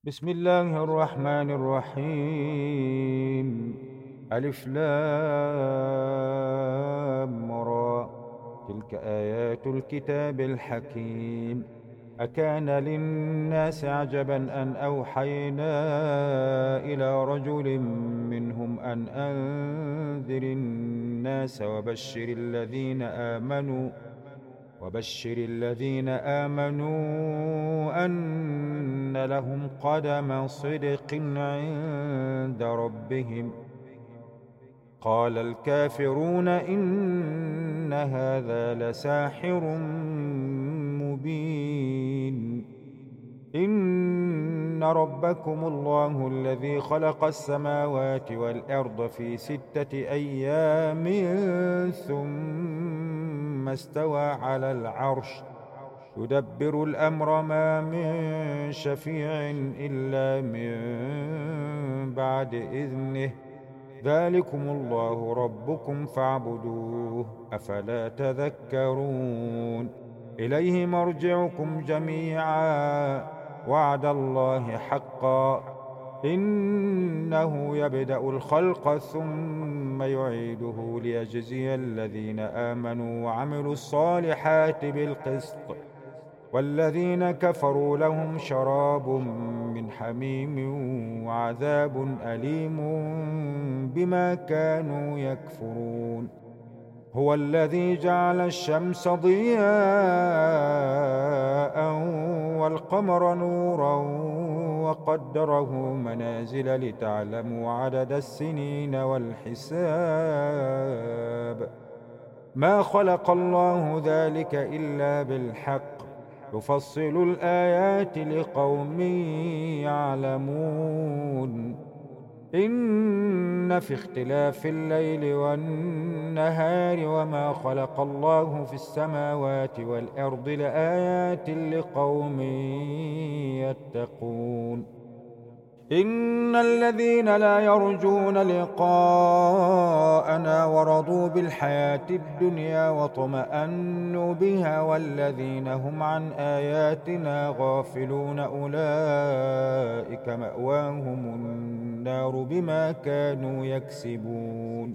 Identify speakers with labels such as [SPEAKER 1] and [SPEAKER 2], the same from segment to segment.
[SPEAKER 1] بسم الله الرحمن الرحيم. ألف لام را. تلك آيات الكتاب الحكيم. أكان للناس عجبا أن أوحينا إلى رجل منهم أن أنذر الناس وبشر الذين آمنوا أن لهم قدم صدق عند ربهم. قال الكافرون إن هذا لساحر مبين. إن ربكم الله الذي خلق السماوات والأرض في 6 أيام ثم استوى على العرش يدبر الأمر ما من شفيع إلا من بعد إذنه. ذلكم الله ربكم فاعبدوه أفلا تذكرون. إليه مرجعكم جميعا وعد الله حقا. إنه يبدأ الخلق ثم يعيده ليجزي الذين آمنوا وعملوا الصالحات بالقسط والذين كفروا لهم شراب من حميم وعذاب أليم بما كانوا يكفرون. هو الذي جعل الشمس ضياء والقمر نورا وقدره منازل لتعلموا عدد السنين والحساب. ما خلق الله ذلك إلا بالحق يفصل الآيات لقوم يعلمون. إن في اختلاف الليل والنهار وما خلق الله في السماوات والأرض لآيات لقوم يتقون. إن الذين لا يرجون لقاءنا ورضوا بالحياة الدنيا واطمأنوا بها والذين هم عن آياتنا غافلون أولئك مأواهم النار بما كانوا يكسبون.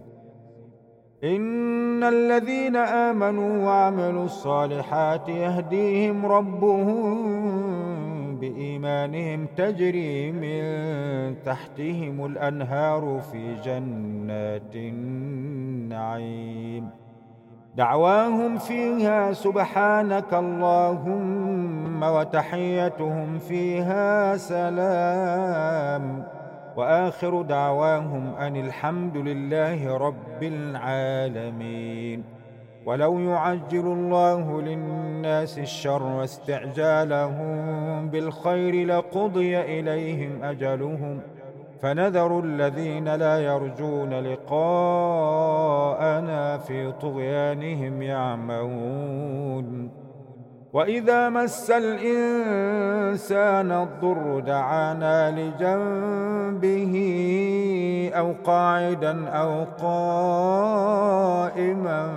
[SPEAKER 1] إن الذين آمنوا وعملوا الصالحات يهديهم ربهم بإيمانهم تجري من تحتهم الأنهار في جنات النعيم. دعواهم فيها سبحانك اللهم وتحيتهم فيها سلام وآخر دعواهم أن الحمد لله رب العالمين. ولو يعجل الله للناس الشر واستعجالهم بالخير لقضي إليهم أجلهم فنذر الذين لا يرجون لقاءنا في طغيانهم يعمهون. وإذا مس الإنسان الضر دعانا لجنبه أو قاعدا أو قائما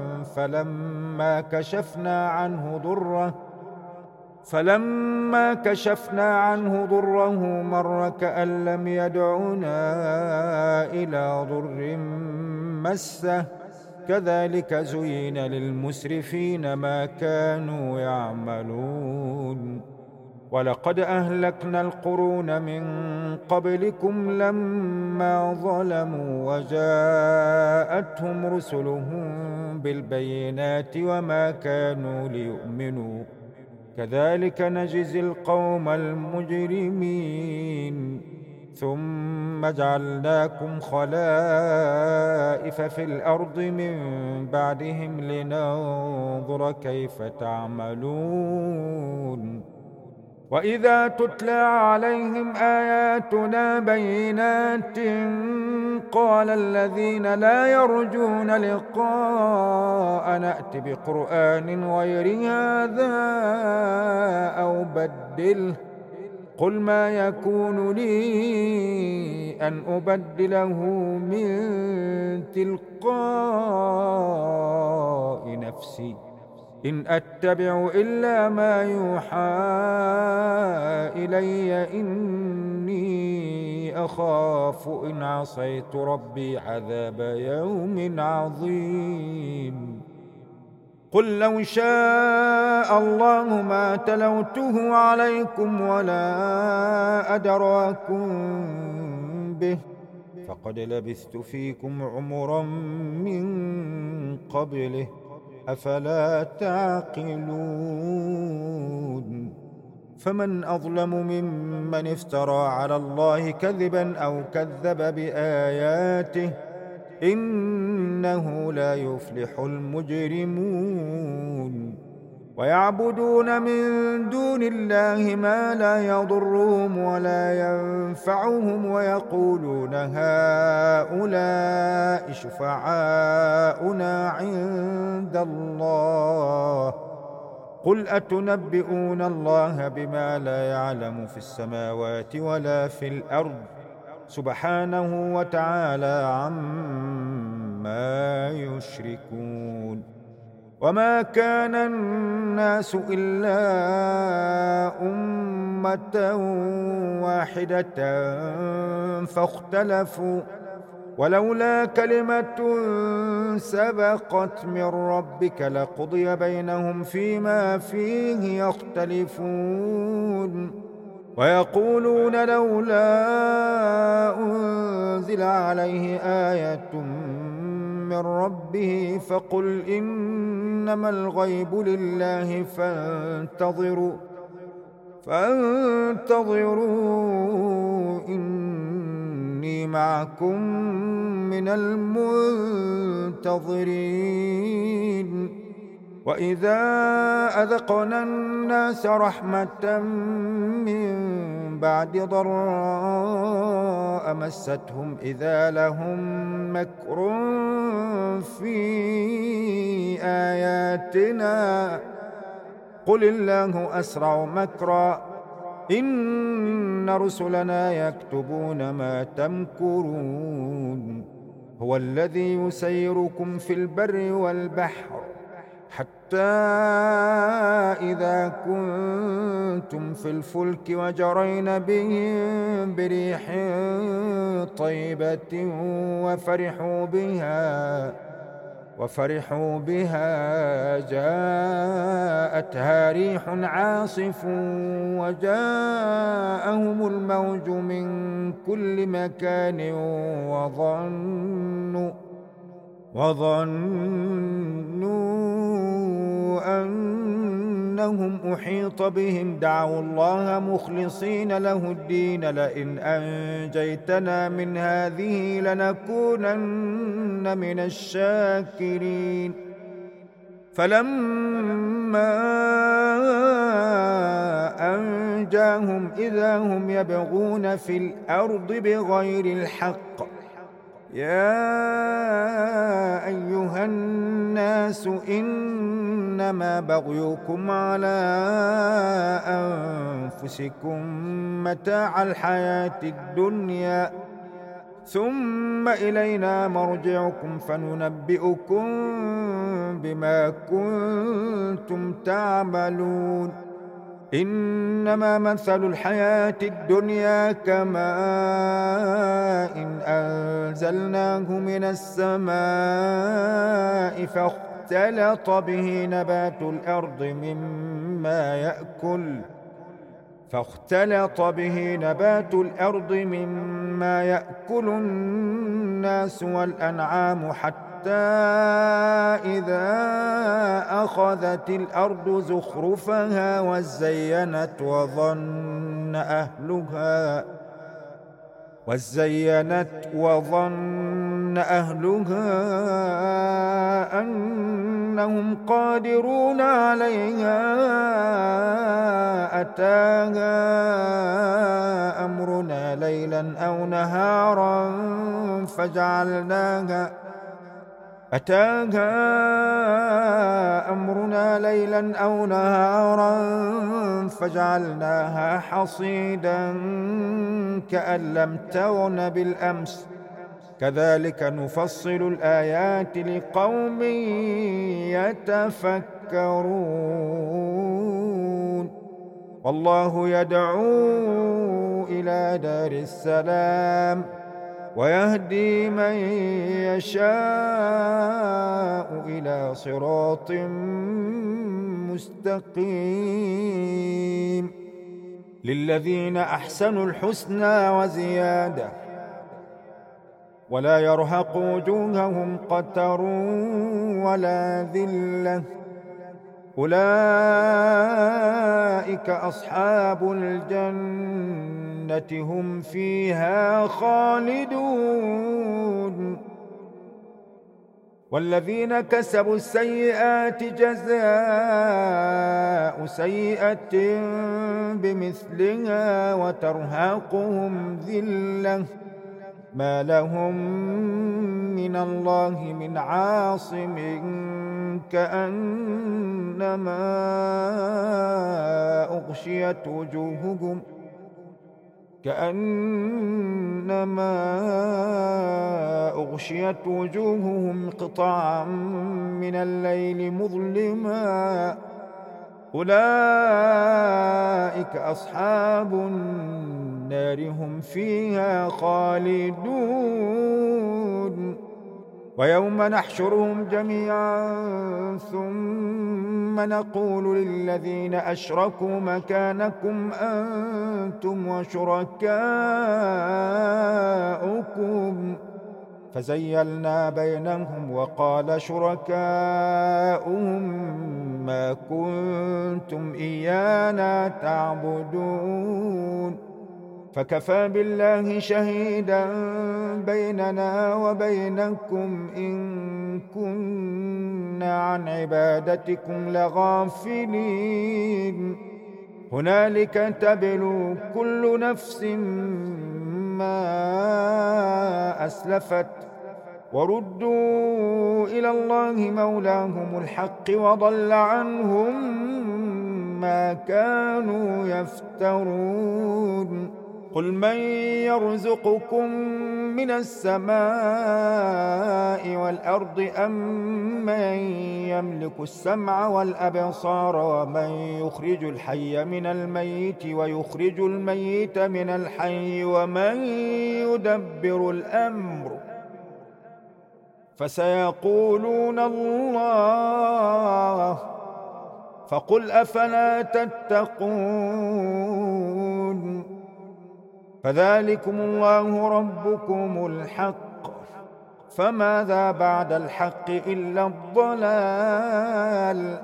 [SPEAKER 1] فلما كشفنا عنه ضره مر كأن لم يدعنا إلى ضر مسه. كذلك زين للمسرفين ما كانوا يعملون. ولقد أهلكنا القرون من قبلكم لما ظلموا وجاءتهم رسلهم بالبينات وما كانوا ليؤمنوا. كذلك نجزي القوم المجرمين. ثم جعلناكم خلائف في الأرض من بعدهم لننظر كيف تعملون. وإذا تتلى عليهم آياتنا بينات قال الذين لا يرجون لقاء نأت بقرآن غير هذا أو بدله. قل ما يكون لي أن أبدله من تلقاء نفسي إن أتبع إلا ما يوحى إلي إني أخاف إن عصيت ربي عذاب يوم عظيم قل لو شاء الله ما تلوته عليكم ولا أدراكم به فقد لبثت فيكم عمرا من قبله أفلا تعقلون فمن أظلم ممن افترى على الله كذبا أو كذب بآياته إنه لا يفلح المجرمون ويعبدون من دون الله ما لا يضرهم ولا ينفعهم ويقولون هؤلاء شفعاؤنا عند الله قل أتنبئون الله بما لا يعلم في السماوات ولا في الأرض سبحانه وتعالى عما يشركون وما كان الناس إلا أمة واحدة فاختلفوا ولولا كلمة سبقت من ربك لقضي بينهم فيما فيه يختلفون ويقولون لولا أنزل عليه آية من ربه فقل إنما الغيب لله فانتظروا إني معكم من المنتظرين وإذا أذقنا الناس رحمة من بعد ضراء مستهم إذا لهم مكر في آياتنا قل الله أسرع مكرا إن رسلنا يكتبون ما تمكرون هو الذي يسيركم في البر والبحر حتى إذا كنتم في الفلك وجرين بهم بريح طيبة وفرحوا بها جاءتها ريح عاصف وجاءهم الموج من كل مكان وظنوا أنهم أحيط بهم دعوا الله مخلصين له الدين لئن أنجيتنا من هذه لنكونن من الشاكرين فلما أنجاهم إذا هم يبغون في الأرض بغير الحق يا أيها الناس إنما بغيكم على أنفسكم متاع الحياة الدنيا ثم إلينا مرجعكم فننبئكم بما كنتم تعملون إنما مثل الحياة الدنيا كماء إن أنزلناه من السماء فاختلط به نبات الأرض مما يأكل الناس والأنعام حتى إذا أخذت الأرض زخرفها وزينت وظن أهلها أنهم قادرون عليها أتاها أمرنا ليلا أو نهارا فجعلناها حصيدا كأن لم تغن بالأمس كذلك نفصل الآيات لقوم يتفكرون والله يدعو إلى دار السلام ويهدي من يشاء إلى صراط مستقيم للذين أحسنوا الحسنى وزيادة ولا يرهق وجوههم قتر ولا ذلة أولئك أصحاب الجنة هم فيها خالدون والذين كسبوا السيئات جزاء سيئة بمثلها وترهقهم ذلة ما لهم من الله من عاصم كأنما أغشيت وجوههم قطعا من الليل مظلما أولئك أصحاب النار هم فيها خالدون ويوم نحشرهم جميعا ثم نقول للذين أشركوا مكانكم أنتم وشركاؤكم فزيلنا بينهم وقال شركاؤهم ما كنتم إيانا تعبدون فكفى بالله شهيدا بيننا وبينكم إن كنا عن عبادتكم لغافلين هنالك تبلو كل نفس ما أسلفت وردوا إلى الله مولاهم الحق وضل عنهم ما كانوا يفترون قل من يرزقكم من السماء والأرض أم من يملك السمع والأبصار ومن يخرج الحي من الميت ويخرج الميت من الحي ومن يدبر الأمر فسيقولون الله فقل أفلا تتقون فذلكم الله ربكم الحق فماذا بعد الحق إلا الضلال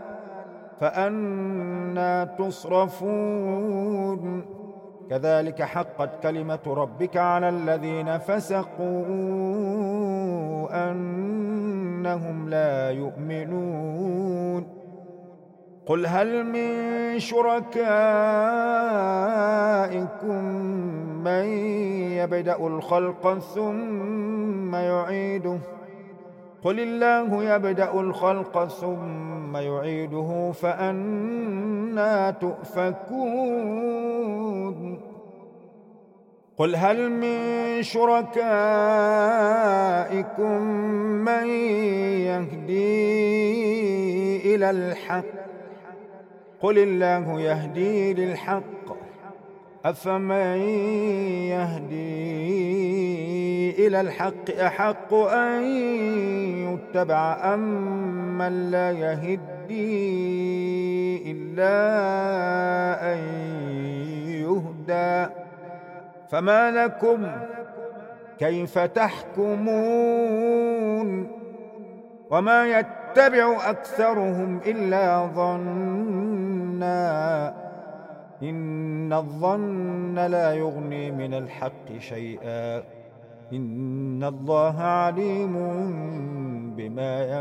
[SPEAKER 1] فأنى تصرفون كذلك حقت كلمة ربك على الذين فسقوا أنهم لا يؤمنون قل هل من شركائكم من يبدأ الخلق ثم يعيده قل الله يبدأ الخلق ثم يعيده فأنى تؤفكون قل هل من شركائكم من يهدي إلى الحق قل الله يهدي للحق أفمن يهدي إلى الحق أحق أن يتبع أم من لا يهدي إلا أن يهدى فما لكم كيف تحكمون وما يتبع أكثرهم إلا ظنا إن الظن لا يغني من الحق شيئا إن الله عليم بما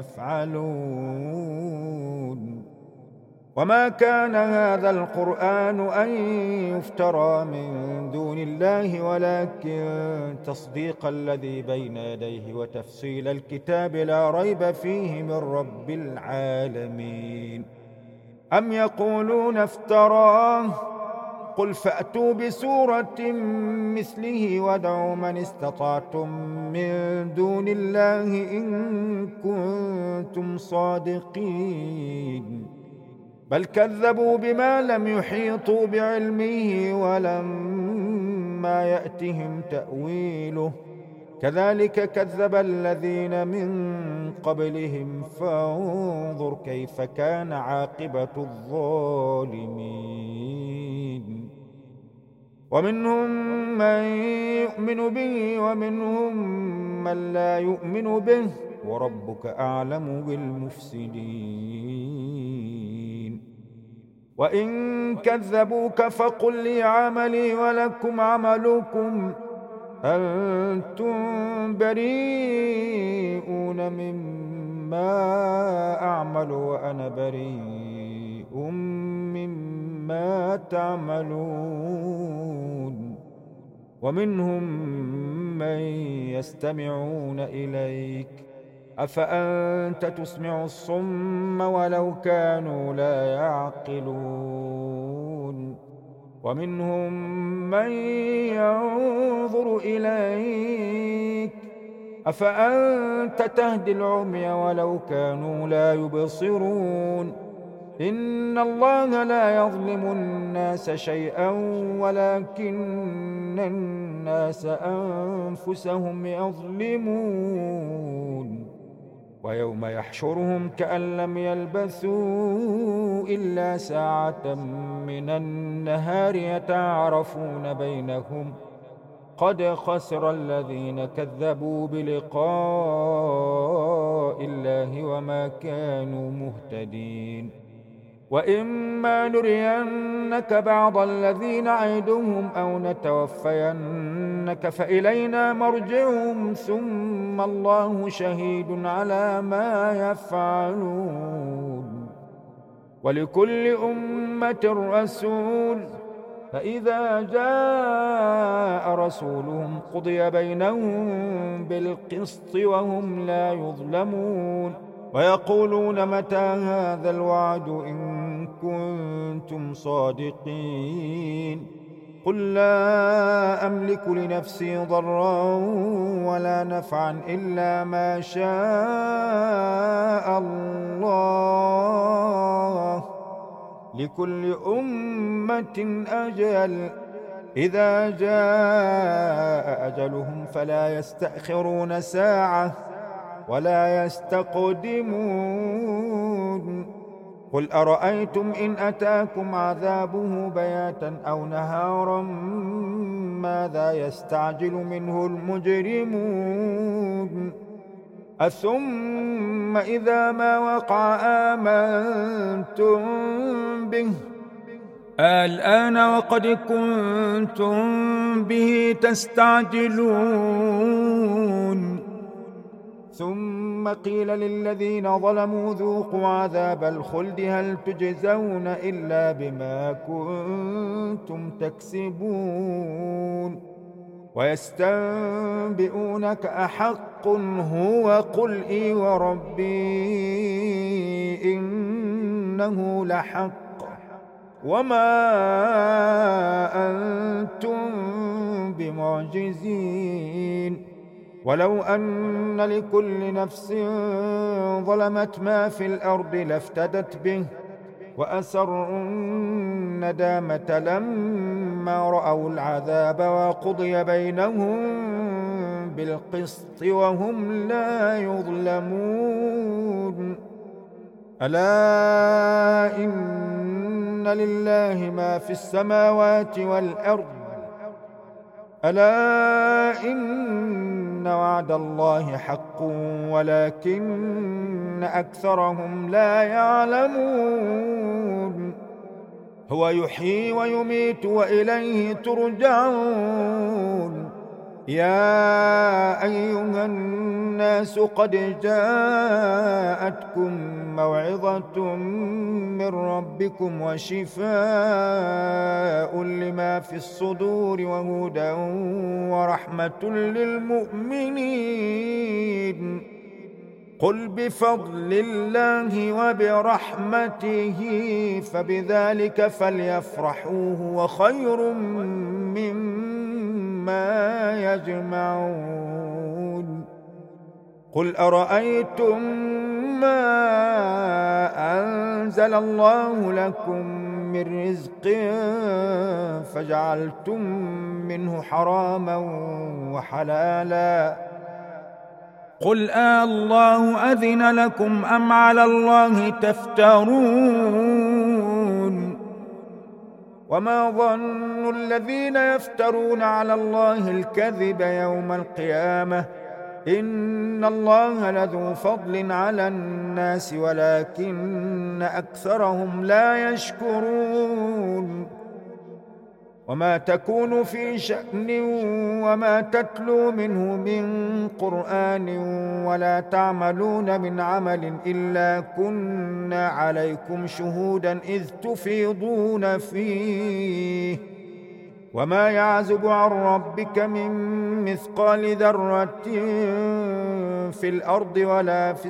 [SPEAKER 1] يفعلون وما كان هذا القرآن أن يفترى من دون الله ولكن تصديق الذي بين يديه وتفصيل الكتاب لا ريب فيه من رب العالمين أم يقولون افتراه قل فأتوا بسورة مثله وادعوا من استطعتم من دون الله إن كنتم صادقين بل كذبوا بما لم يحيطوا بعلمه ولما يأتهم تأويله كذلك كذب الذين من قبلهم فانظر كيف كان عاقبة الظالمين ومنهم من يؤمن به ومنهم من لا يؤمن به وربك أعلم بالمفسدين وإن كذبوك فقل لي عملي ولكم عملكم أنتم بريئون مما أعمل وأنا بريء مما تعملون ومنهم من يستمعون إليك أفأنت تسمع الصم ولو كانوا لا يعقلون ومنهم من ينظر إليك أفأنت تهدي العمي ولو كانوا لا يبصرون إن الله لا يظلم الناس شيئا ولكن الناس أنفسهم يظلمون ويوم يحشرهم كأن لم يلبثوا إلا ساعة من النهار يتعارفون بينهم قد خسر الذين كذبوا بلقاء الله وما كانوا مهتدين وإما نرينك بعض الذي نعدهم أو نتوفينك فإلينا مرجعهم ثم الله شهيد على ما يفعلون ولكل أمة رسول فإذا جاء رسولهم قضي بينهم بالقسط وهم لا يظلمون ويقولون متى هذا الوعد إن كنتم صادقين قل لا أملك لنفسي ضرا ولا نفعا إلا ما شاء الله لكل أمة أجل إذا جاء أجلهم فلا يستأخرون ساعة ولا يستقدمون قل أرأيتم إن أتاكم عذابه بياتا أو نهارا ماذا يستعجل منه المجرمون أثم إذا ما وقع آمنتم به الآن وقد كنتم به تستعجلون ثم قيل للذين ظلموا ذوقوا عذاب الخلد هل تجزون إلا بما كنتم تكسبون ويستنبئونك أحق هو قل إي وربي إنه لحق وما أنتم بمعجزين ولو أن لكل نفس ظلمت ما في الأرض لافتدت به وأسروا الندامة لما رأوا العذاب وقضي بينهم بالقسط وهم لا يظلمون ألا إن لله ما في السماوات والأرض ألا إن وعد الله حق ولكن أكثرهم لا يعلمون هو يحيي ويميت وإليه ترجعون يا أيها الناس قد جاءتكم موعظة من ربكم وشفاء لما في الصدور وهدى ورحمة للمؤمنين قل بفضل الله وبرحمته فبذلك فليفرحوا هو خير مما يجمعون قل أرأيتم ما أنزل الله لكم من رزق فجعلتم منه حراما وحلالا قل الله أذن لكم أم على الله تفترون وما ظن الذين يفترون على الله الكذب يوم القيامة إن الله لذو فضل على الناس ولكن أكثرهم لا يشكرون وما تكون في شأن وما تتلو منه من قرآن ولا تعملون من عمل إلا كنا عليكم شهودا إذ تفيضون فيه وما يعزب عن ربك من مثقال ذرة في الأرض ولا في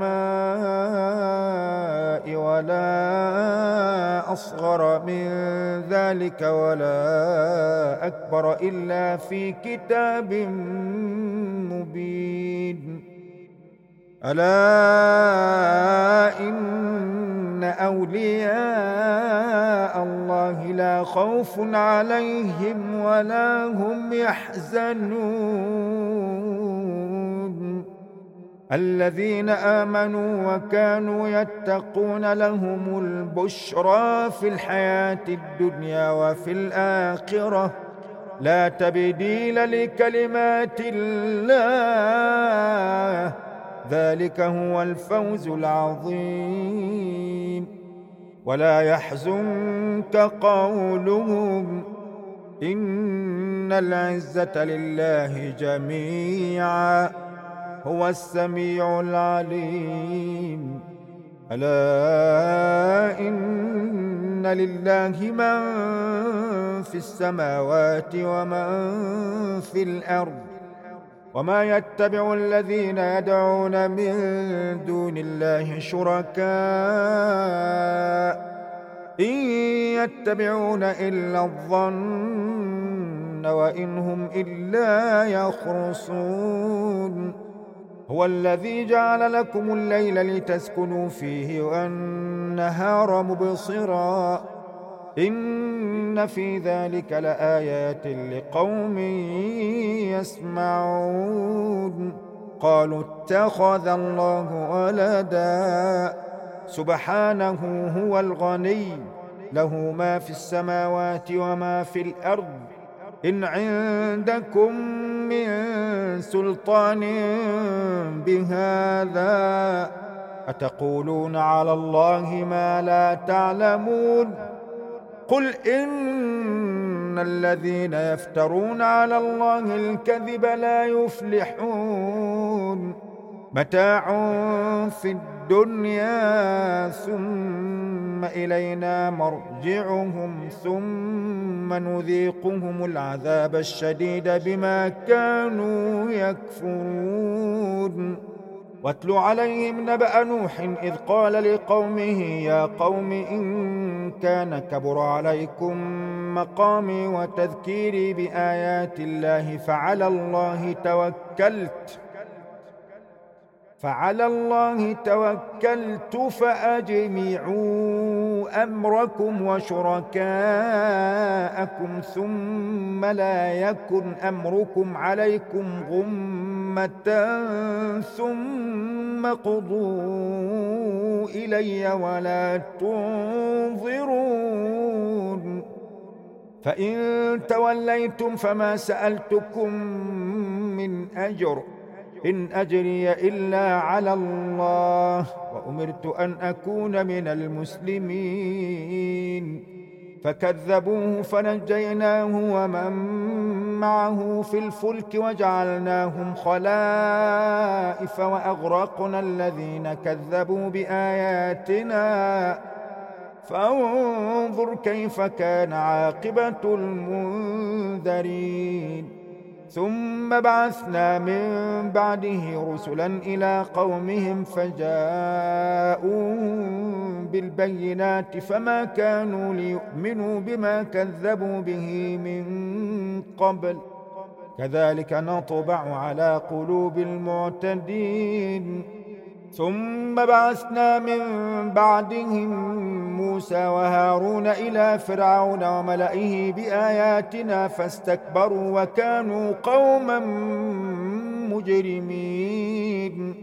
[SPEAKER 1] السماء ولا أصغر من ذلك ولا أكبر إلا في كتاب مبين ألا إن أولياء الله لا خوف عليهم ولا هم يحزنون الذين آمنوا وكانوا يتقون لهم البشرى في الحياة الدنيا وفي الآخرة لا تبديل لكلمات الله ذلك هو الفوز العظيم ولا يحزنك قولهم إن العزة لله جميعا هو السميع العليم ألا إن لله من في السماوات ومن في الأرض وما يتبع الذين يدعون من دون الله شركاء إن يتبعون إلا الظن وإن هم إلا يخرصون هو الذي جعل لكم الليل لتسكنوا فيه والنهار مبصرا إن في ذلك لآيات لقوم يسمعون قالوا اتخذ الله ولدا سبحانه هو الغني له ما في السماوات وما في الأرض إن عندكم من سلطان بهذا أتقولون على الله ما لا تعلمون قل إن الذين يفترون على الله الكذب لا يفلحون متاع في الدنيا ثم إلينا مرجعهم ثم نذيقهم العذاب الشديد بما كانوا يكفرون واتل عليهم نبأ نوح إذ قال لقومه يا قوم إن كان كبر عليكم مقامي وتذكيري بآيات الله فعلى الله توكلت فأجمعوا أمركم وشركاءكم ثم لا يكن أمركم عليكم غمة ثم قضوا إلي ولا تنظرون فإن توليتم فما سألتكم من أجر إن أجري إلا على الله وأمرت أن أكون من المسلمين فكذبوه فنجيناه ومن معه في الفلك وجعلناهم خلائف وأغرقنا الذين كذبوا بآياتنا فانظر كيف كان عاقبة المنذرين ثم بعثنا من بعده رسلا إلى قومهم فجاءوا بالبينات فما كانوا ليؤمنوا بما كذبوا به من قبل كذلك نطبع على قلوب المعتدين. ثم بعثنا من بعدهم موسى وهارون إلى فرعون وملئه بآياتنا فاستكبروا وكانوا قوما مجرمين.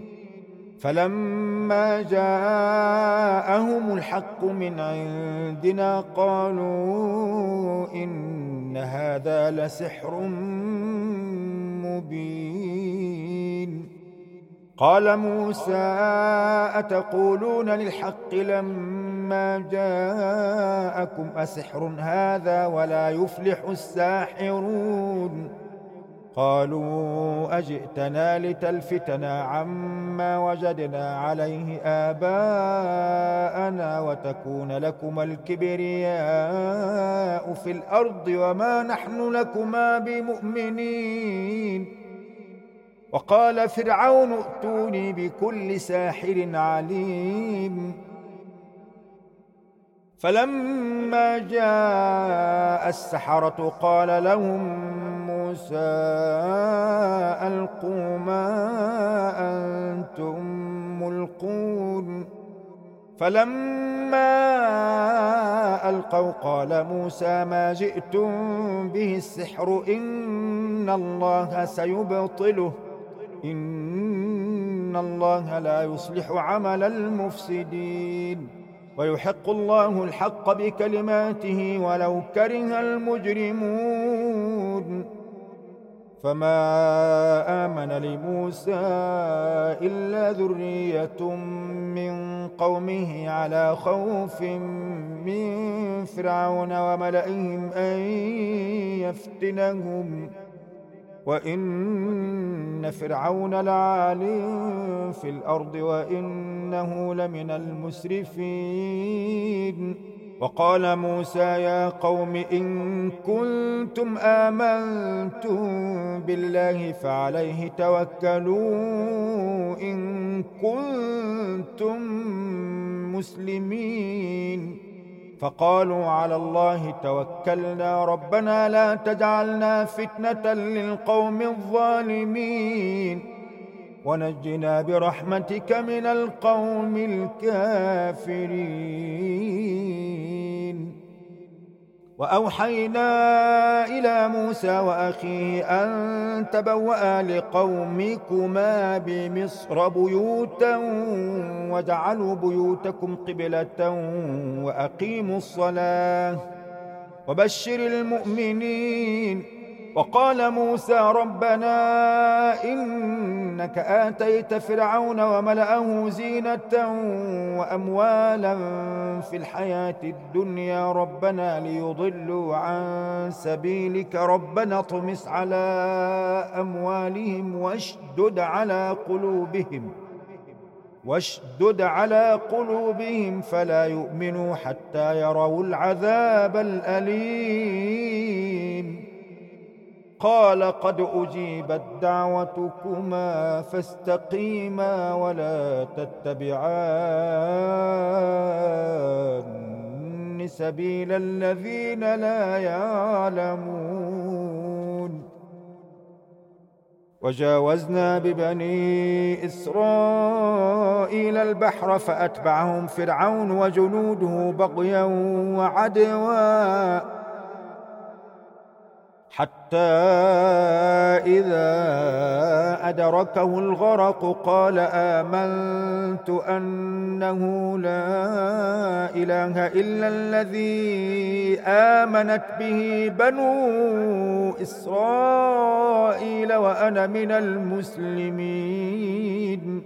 [SPEAKER 1] فلما جاءهم الحق من عندنا قالوا إن هذا لسحر مبين. قال موسى أتقولون للحق لما جاءكم أسحر هذا ولا يفلح الساحرون. قالوا أجئتنا لتلفتنا عما وجدنا عليه آباءنا وتكون لكما الكبرياء في الأرض وما نحن لكما بمؤمنين. وقال فرعون ائتوني بكل ساحر عليم. فلما جاء السحرة قال لهم موسى ألقوا ما أنتم ملقون. فلما ألقوا قال موسى ما جئتم به السحر إن الله سيبطله إن الله لا يصلح عمل المفسدين ويحق الله الحق بكلماته ولو كره المجرمون. فما آمن لموسى إلا ذرية من قومه على خوف من فرعون وملئهم أن يفتنهم وإن فرعون لعال في الأرض وإنه لمن المسرفين. وقال موسى يا قوم إن كنتم آمنتم بالله فعليه توكلوا إن كنتم مسلمين. فقالوا على الله توكلنا ربنا لا تجعلنا فتنة للقوم الظالمين ونجنا برحمتك من القوم الكافرين. وأوحينا إلى موسى وأخيه أن تبوأ لقومكما بمصر بيوتا واجعلوا بيوتكم قبلة وأقيموا الصلاة وبشر المؤمنين. وقال موسى ربنا إنك آتيت فرعون وملأه زينة وأموالا في الحياة الدنيا ربنا ليضلوا عن سبيلك ربنا اطمس على أموالهم واشدد على قلوبهم فلا يؤمنوا حتى يروا العذاب الأليم. قال قد أجيبت دعوتكما فاستقيما ولا تتبعان سبيل الذين لا يعلمون. وجاوزنا ببني إسرائيل البحر فأتبعهم فرعون وجنوده بغيا وعدوا حتى إذا أدركه الغرق قال آمنت أنه لا إله إلا الذي آمنت به بنو إسرائيل وأنا من المسلمين.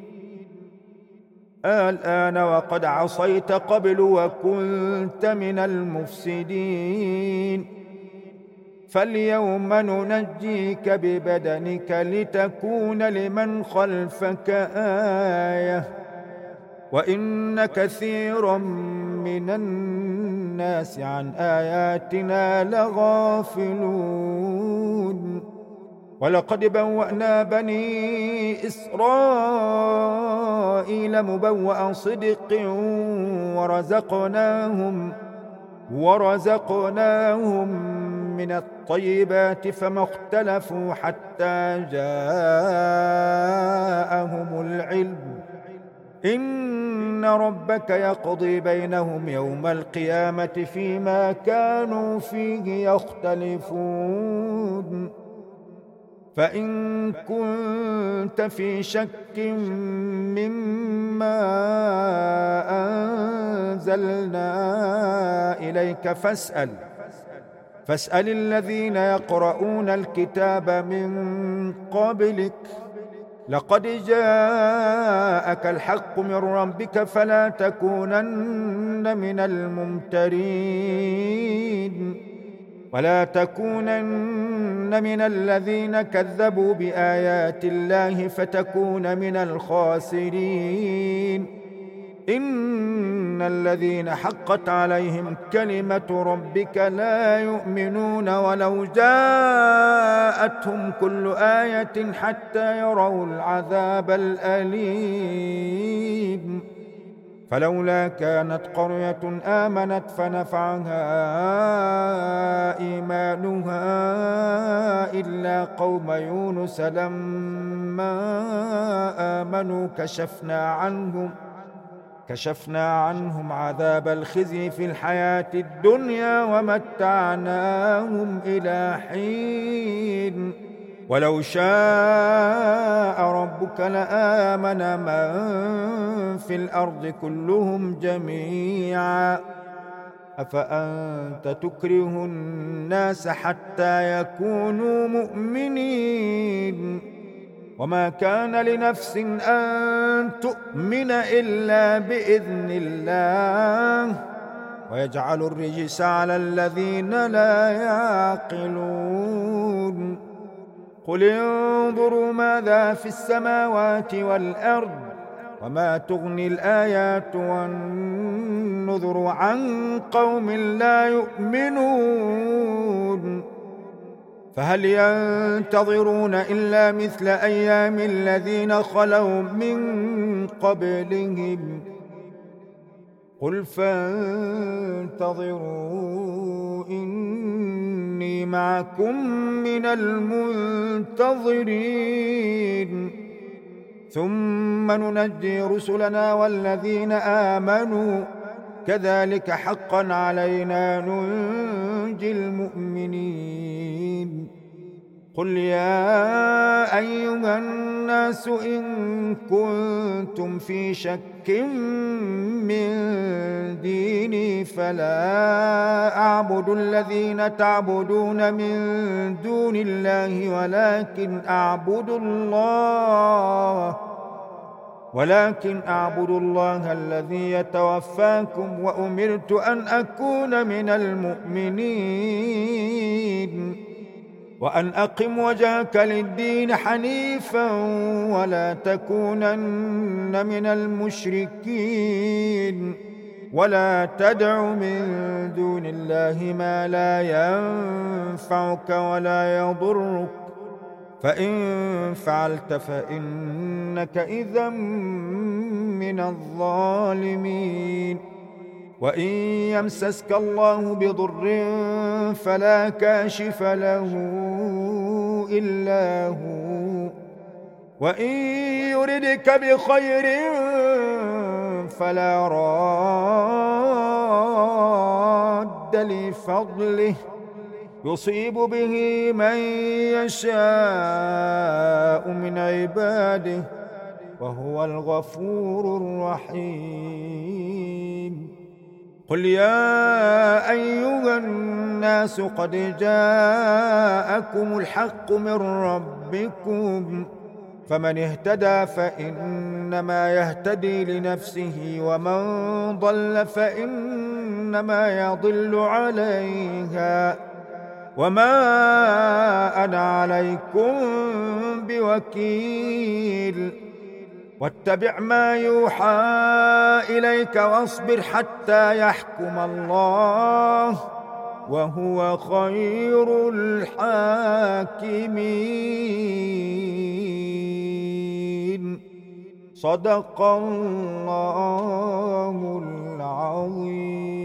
[SPEAKER 1] الآن وقد عصيت قبل وكنت من المفسدين فاليوم ننجيك ببدنك لتكون لمن خلفك آية وإن كثيرا من الناس عن آياتنا لغافلون. ولقد بوأنا بني إسرائيل مبوأ صدق ورزقناهم من الطيبات فما اختلفوا حتى جاءهم العلم إن ربك يقضي بينهم يوم القيامة فيما كانوا فيه يختلفون فإن كنت في شك مما أنزلنا إليك فاسأل الذين يقرؤون الكتاب من قبلك لقد جاءك الحق من ربك فلا تكونن من الممترين ولا تكونن من الذين كذبوا بآيات الله فتكون من الخاسرين إن الذين حقت عليهم كلمة ربك لا يؤمنون ولو جاءتهم كل آية حتى يروا العذاب الأليم فلولا كانت قرية آمنت فنفعها إيمانها إلا قوم يونس لما آمنوا كشفنا عنهم عذاب الخزي في الحياة الدنيا ومتعناهم إلى حين ولو شاء ربك لآمن من في الأرض كلهم جميعا أفأنت تكره الناس حتى يكونوا مؤمنين وما كان لنفس أن تؤمن إلا بإذن الله ويجعل الرجس على الذين لا يعقلون قل انظروا ماذا في السماوات والأرض وما تغني الآيات والنذر عن قوم لا يؤمنون فهل ينتظرون إلا مثل أيام الذين خلوا من قبلهم قل فانتظروا إني معكم من المنتظرين ثم ننجي رسلنا والذين آمنوا كذلك حقا علينا ننجي المؤمنين قل يا أيها الناس إن كنتم في شك من ديني فلا أعبد الذين تعبدون من دون الله ولكن أعبد الله الذي يتوفاكم وأمرت أن أكون من المؤمنين وأن أقم وجهك للدين حنيفا ولا تكونن من المشركين ولا تدع من دون الله ما لا ينفعك ولا يضرك فإن فعلت فإنك إذا من الظالمين وإن يمسسك الله بضر فلا كاشف له إلا هو وإن يردك بخير فلا راد لفضله يصيب به من يشاء من عباده وهو الغفور الرحيم قل يا أيها الناس قد جاءكم الحق من ربكم فمن اهتدى فإنما يهتدي لنفسه ومن ضل فإنما يضل عليها وما أنا عليكم بوكيل واتبع ما يوحى إليك واصبر حتى يحكم الله وهو خير الحاكمين. صدق الله العظيم.